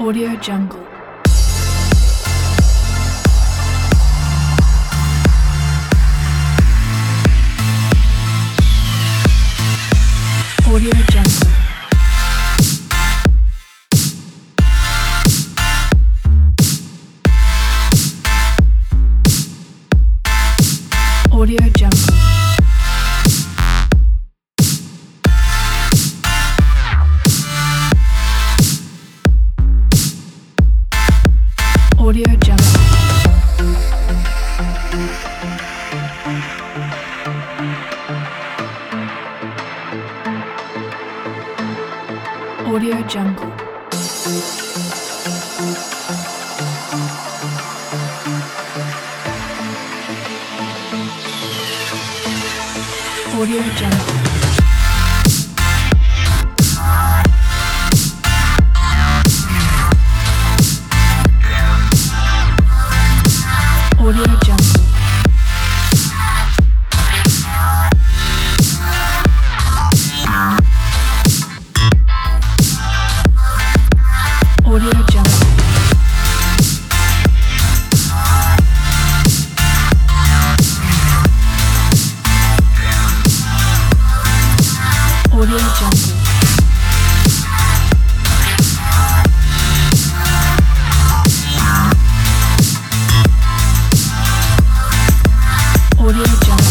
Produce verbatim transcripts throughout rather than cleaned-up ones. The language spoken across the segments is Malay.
Audio Jungle. Audio Jungle. Audio Jungle. Audio Jungle. Audio Jungle. Audio Jungle. Audio Jungle. Audio Jungle. Audio Jungle. Audio Jungle.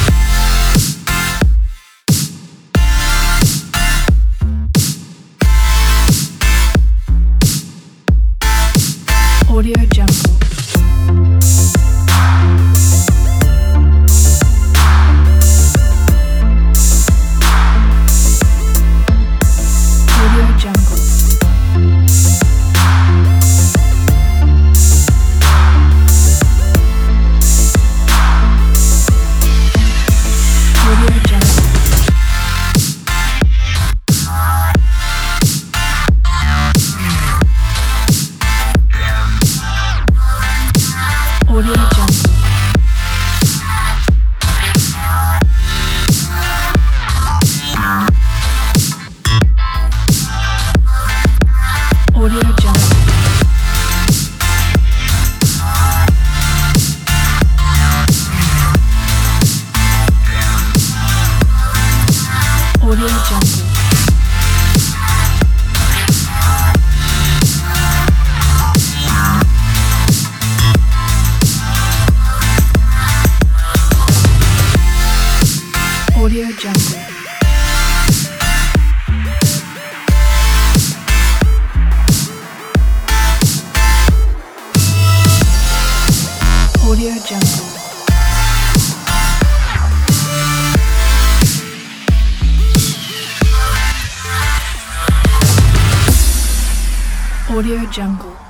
Audio Jungle. Audio Jungle. Audio Jungle. Audio Jungle. Audio Jungle. Audio Jungle. Audio Jungle. Audio Jungle. Audio Jungle.